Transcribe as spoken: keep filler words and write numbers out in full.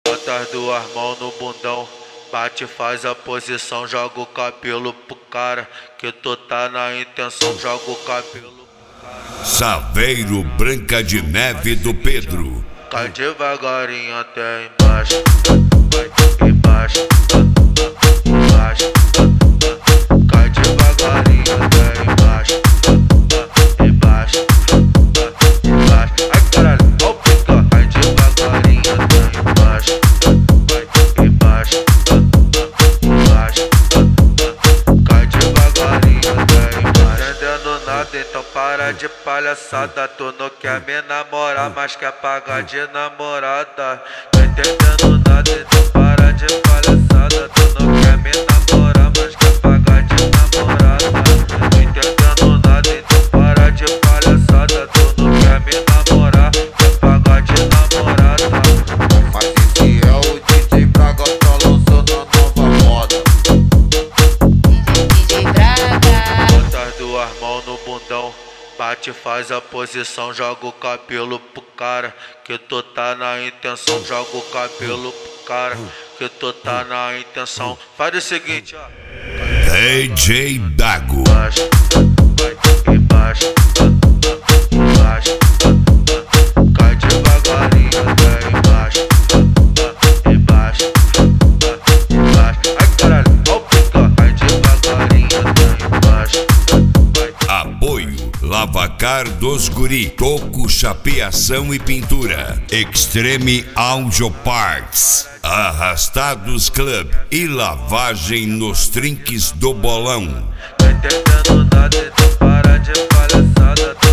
Bota as duas mãos no bundão, bate, faz a posição, joga o cabelo pro cara, que tu tá na intenção, joga o cabelo pro cara. Saveiro Branca de Neve do Pedro. Cai devagarinho até embaixo, vai embaixo, embaixo. Cai devagarinho até embaixo, embaixo, embaixo. Ai caralho, ó o pica. Cai devagarinho até embaixo, vai embaixo, embaixo. Cai devagarinho até embaixo. Entendendo nada, então para de palhaçada. Tu não quer me namorar, mas quer pagar de namorada. Tô entendendo nada, então para de palhaçada. Tu não quer me namorar, mas quer pagar de namorada. Tô entendendo nada, então para de palhaçada. Tu não quer me namorar, quer pagar de namorada. Mas esse é o D J Braga, tá lançando a nova moda. D J Braga. Bota as duas mãos no bundão, bate, faz a posição, joga o cabelo pro cara, que tu tá na intenção, joga o cabelo pro cara, que tu tá na intenção. Faz o seguinte, ó. D J Dago. Embaixo, vai embaixo, embaixo. Cai devagarinho até embaixo, embaixo, embaixo. Ai caralho, ó o pica. Cai devagarinho até embaixo. Apoio Lavacar dos Guri, Toco, Chapeação e Pintura, Extreme Audio Parts, Arrastados Club e lavagem nos trinques do bolão. Tá entendendo nada, então para de palhaçada.